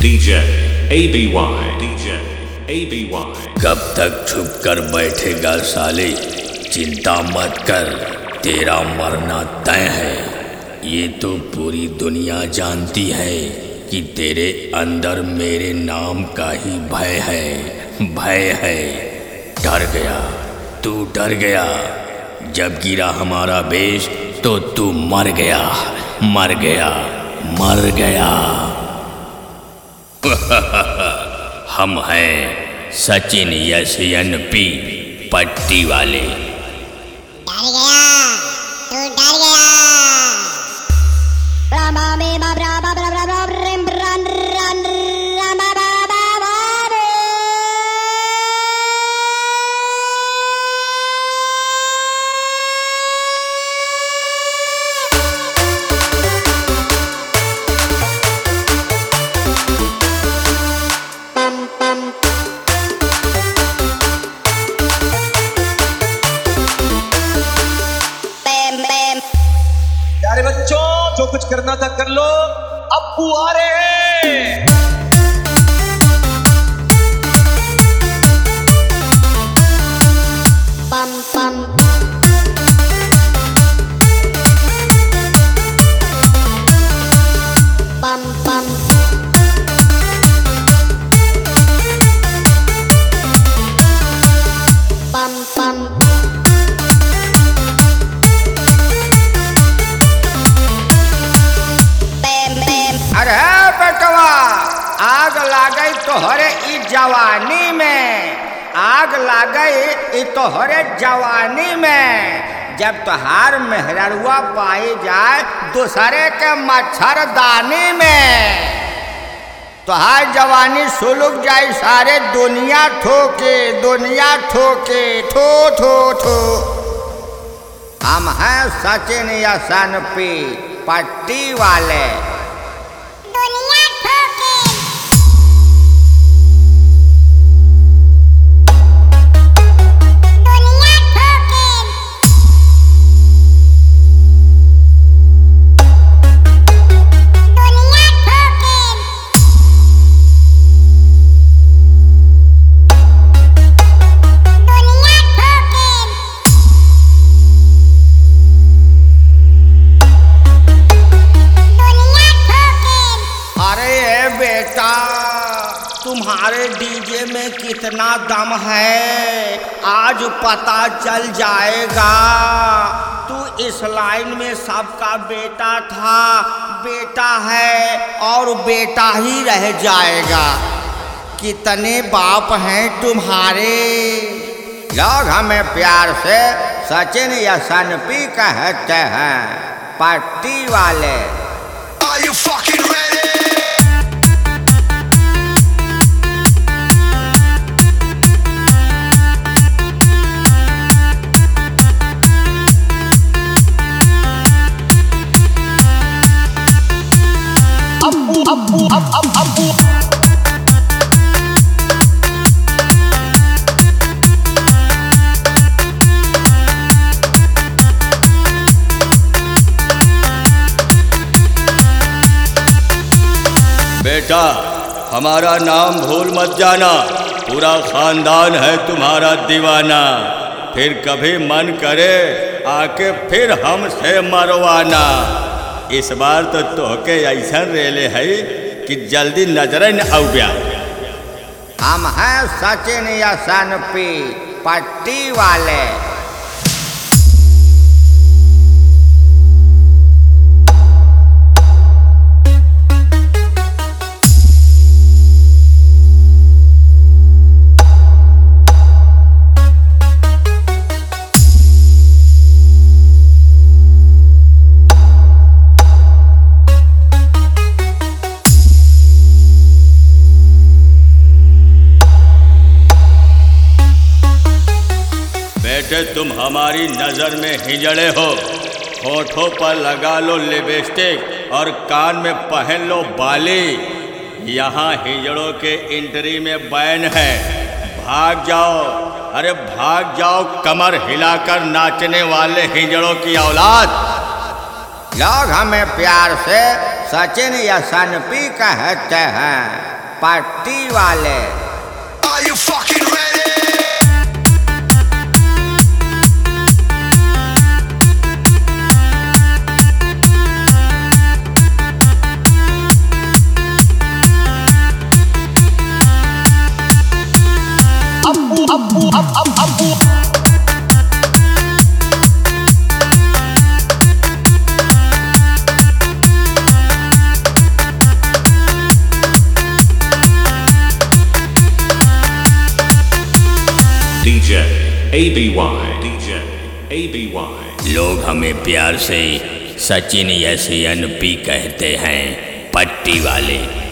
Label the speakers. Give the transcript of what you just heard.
Speaker 1: DJ ABY
Speaker 2: कब तक छुप कर बैठेगा साले, चिंता मत कर, तेरा मरना तय है। ये तो पूरी दुनिया जानती है कि तेरे अंदर मेरे नाम का ही भय है, भय है। डर गया, तू डर गया, जब गिरा हमारा बेश तो तू मर गया, मर गया, मर गया। हम हैं सचिन एसएनपी पट्टी वाले।
Speaker 3: डर गया, तू डर गया।
Speaker 4: प्यारे बच्चों, जो कुछ करना था कर लो, अप्पू आ रहे हैं।
Speaker 3: पम पम पम पम पम पम
Speaker 5: अरे बेटवा, आग लागई तोहरे ई जवानी में, आग लागई ई तोहरे जवानी में। जब तोहार मेहररुआ पाई जाए दूसरे के मच्छरदानी में, तोहार जवानी सुलग जाए सारे दुनिया ठोके, दुनिया ठोके, ठो ठो ठो। हम हैं सचिन एसएनपी पट्टी वाले।
Speaker 3: दुनिया ठोके। दुनिया ठोके। दुनिया ठोके। दुनिया ठोके। दुनिया ठोके।
Speaker 5: अरे बेटा, तुम्हारे डीजे में कितना दम है आज पता चल जाएगा। तू इस लाइन में सबका बेटा था, बेटा है और बेटा ही रह जाएगा। कितने बाप हैं तुम्हारे। लोग हमें प्यार से सचिन एसएनपी कहते हैं, पट्टी वाले।
Speaker 4: Are you fucking ready? Appu
Speaker 2: बेटा, हमारा नाम भूल मत जाना, पूरा खानदान है तुम्हारा दीवाना। फिर कभी मन करे आके फिर हमसे मरवाना। इस बार तो तोहके ऐसा रेले है कि जल्दी नजरें न आउब्या।
Speaker 5: हम हैं सचिन एसएनपी पट्टी वाले।
Speaker 2: बेटे, तुम हमारी नज़र में हिजड़े हो। होठों पर लगा लो लिपस्टिक और कान में पहन लो बाली। यहाँ हिजड़ों के एंट्री में बैन है, भाग जाओ, अरे भाग जाओ कमर हिलाकर नाचने वाले हिजड़ों की औलाद।
Speaker 5: लोग हमें प्यार से सचिन एसएनपी कहते हैं। पट्टी वाले।
Speaker 1: Are you fucking ready?
Speaker 6: DJ ABY
Speaker 2: लोग हमें प्यार से सचिन यस एन पी कहते हैं, पट्टी वाले।